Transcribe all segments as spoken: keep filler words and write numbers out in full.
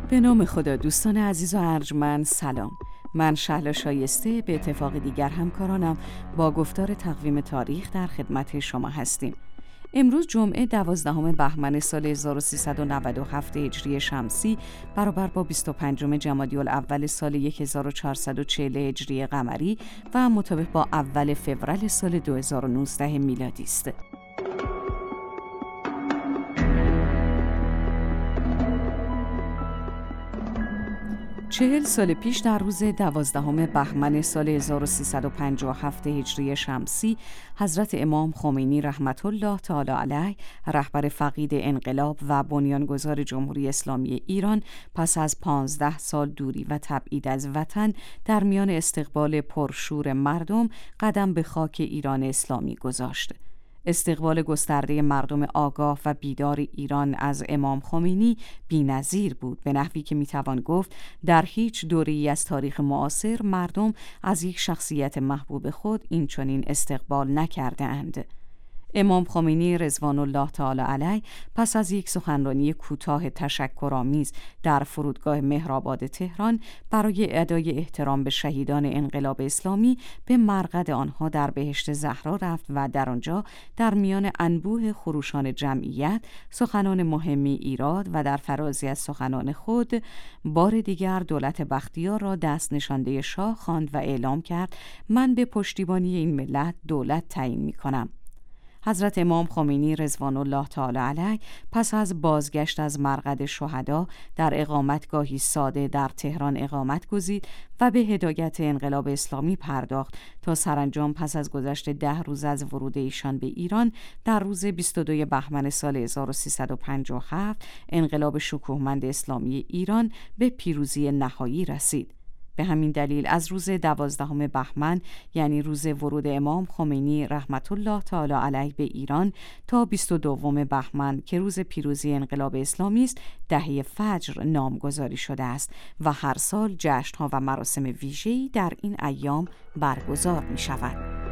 به نام خدا. دوستان عزیز و ارجمند سلام. من شهلا شایسته به اتفاق دیگر همکارانم با گفتار تقویم تاریخ در خدمت شما هستیم. امروز جمعه دوازدهم بهمن سال هزار و سیصد و نود و هفت هجری شمسی برابر با بیست و پنجم جمادی الاول سال هزار و چهارصد و چهل هجری قمری و مطابق با اول فوریه سال دو هزار و نوزده میلادی است. چهل سال پیش در روز دوازدهم بهمن سال هزار و سیصد و پنجاه و هفت هجری شمسی حضرت امام خمینی رحمت الله تعالی علیه، رهبر فقید انقلاب و بنیانگذار جمهوری اسلامی ایران، پس از پانزده سال دوری و تبعید از وطن در میان استقبال پرشور مردم قدم به خاک ایران اسلامی گذاشت. استقبال گسترده مردم آگاه و بیدار ایران از امام خمینی بی‌نظیر بود، به نحوی که میتوان گفت در هیچ دوره‌ای از تاریخ معاصر مردم از یک شخصیت محبوب خود این چنین استقبال نکرده اند. امام خمینی رضوان الله تعالی علیه پس از یک سخنرانی کوتاه تشکرآمیز در فرودگاه مهرآباد تهران برای ادای احترام به شهیدان انقلاب اسلامی به مرقد آنها در بهشت زهرا رفت و در آنجا در میان انبوه خروشان جمعیت سخنان مهمی ایراد و در فرازی از سخنان خود بار دیگر دولت بختیار را دست نشانده شاه خواند و اعلام کرد: من به پشتیبانی این ملت دولت تعیین می‌کنم. حضرت امام خمینی رضوان الله تعالی علیه پس از بازگشت از مرقد شهدا در اقامتگاهی ساده در تهران اقامت گزید و به هدایت انقلاب اسلامی پرداخت تا سرانجام پس از گذشت ده روز از ورود ایشان به ایران در روز بیست و دوم بهمن سال هزار و سیصد و پنجاه و هفت انقلاب شکوهمند اسلامی ایران به پیروزی نهایی رسید. به همین دلیل از روز دوازدهم بهمن، یعنی روز ورود امام خمینی رحمت الله تعالی علیه به ایران، تا بیست و دوم بهمن که روز پیروزی انقلاب اسلامی است، دهه فجر نامگذاری شده است و هر سال جشن‌ها و مراسم ویژه‌ای در این ایام برگزار می‌شود.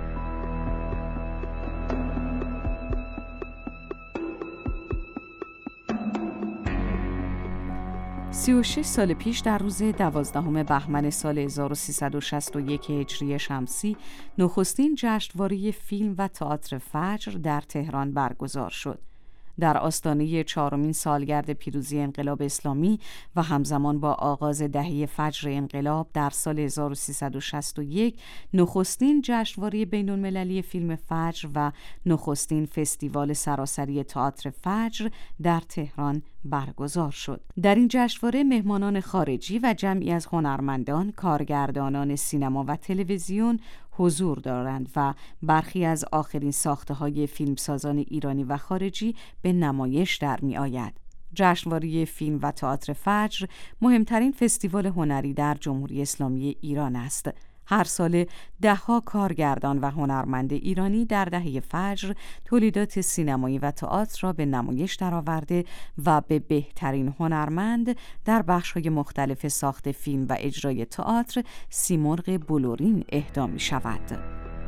سی و شش سال پیش در روز دوازدهم بهمن سال هزار و سیصد و شصت و یک هجری شمسی نخستین جشنواره فیلم و تئاتر فجر در تهران برگزار شد. در آستانه چهارمین سالگرد پیروزی انقلاب اسلامی و همزمان با آغاز دهه فجر انقلاب در سال هزار و سیصد و شصت و یک نخستین جشنواره بین‌المللی فیلم فجر و نخستین فستیوال سراسری تئاتر فجر در تهران برگزار شد. در این جشنواره مهمانان خارجی و جمعی از هنرمندان، کارگردانان سینما و تلویزیون حضور دارند و برخی از آخرین ساخته‌های فیلمسازان ایرانی و خارجی به نمایش در می آید. جشنواره فیلم و تئاتر فجر مهمترین فستیوال هنری در جمهوری اسلامی ایران است. هر سال ده‌ها کارگردان و هنرمند ایرانی در دهه فجر تولیدات سینمایی و تئاتر را به نمایش درآورده و به بهترین هنرمند در بخش‌های مختلف ساخت فیلم و اجرای تئاتر سیمرغ بلورین اهدا می‌شود.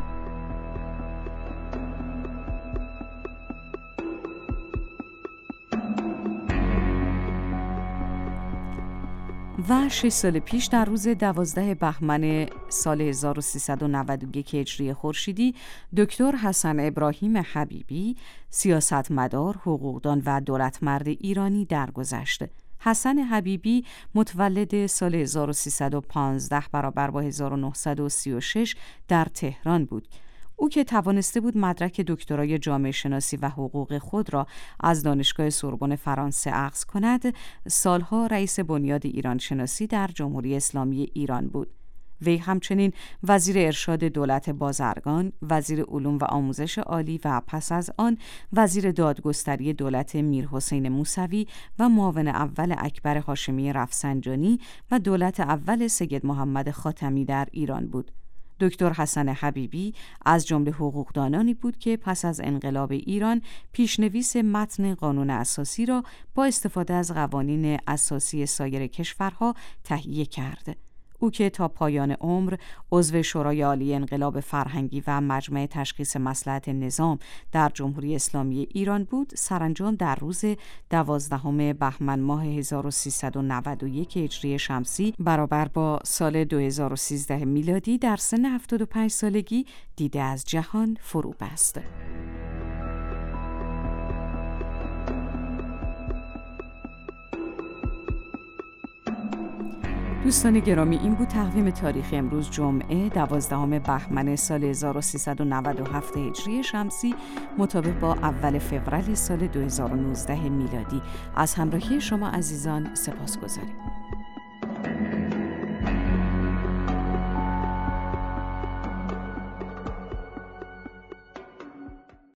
و شش سال پیش در روز دوازده بهمن سال هزار و سیصد و نود و یک هجری خورشیدی دکتر حسن ابراهیم حبیبی، سیاستمدار، حقوقدان و دولتمرد ایرانی درگذشت. حسن حبیبی متولد سال هزار و سیصد و پانزده برابر با هزار و نهصد و سی و شش در تهران بود. او که توانسته بود مدرک دکترای جامعه شناسی و حقوق خود را از دانشگاه سوربن فرانسه اخذ کند، سالها رئیس بنیاد ایران شناسی در جمهوری اسلامی ایران بود. وی همچنین وزیر ارشاد دولت بازرگان، وزیر علوم و آموزش عالی و پس از آن وزیر دادگستری دولت میرحسین موسوی و معاون اول اکبر هاشمی رفسنجانی و دولت اول سید محمد خاتمی در ایران بود. دکتر حسن حبیبی از جمله حقوقدانانی بود که پس از انقلاب ایران پیشنویس متن قانون اساسی را با استفاده از قوانین اساسی سایر کشورها تهیه کرد. او که تا پایان عمر عضو شورای عالی انقلاب فرهنگی و مجمع تشخیص مصلحت نظام در جمهوری اسلامی ایران بود، سرانجام در روز دوازدهم بهمن ماه هزار و سیصد و نود و یک هجری شمسی برابر با سال دو هزار و سیزده میلادی در سن هفتاد و پنج سالگی دیده از جهان فرو بست. دوستان گرامی، این بود تقویم تاریخ امروز جمعه دوازدهم بهمن سال هزار و سیصد و نود و هفت هجری شمسی مطابق با اول فوریه سال دو هزار و نوزده میلادی. از همراهی شما عزیزان سپاسگزاریم.